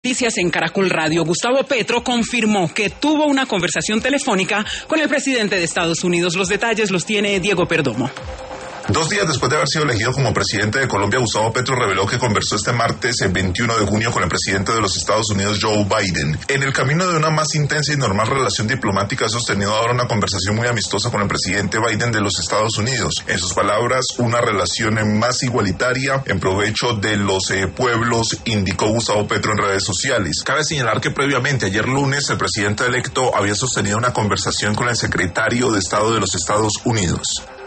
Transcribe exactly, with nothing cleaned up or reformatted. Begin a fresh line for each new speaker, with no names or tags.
Noticias en Caracol Radio. Gustavo Petro confirmó que tuvo una conversación telefónica con el presidente de Estados Unidos. Los detalles los tiene Diego Perdomo.
Dos días después de haber sido elegido como presidente de Colombia, Gustavo Petro reveló que conversó este martes, el veintiuno de junio, con el presidente de los Estados Unidos, Joe Biden. En el camino de una más intensa y normal relación diplomática, ha sostenido ahora una conversación muy amistosa con el presidente Biden de los Estados Unidos. En sus palabras, una relación más igualitaria en provecho de los eh, pueblos, indicó Gustavo Petro en redes sociales. Cabe señalar que previamente, ayer lunes, el presidente electo había sostenido una conversación con el secretario de Estado de los Estados Unidos.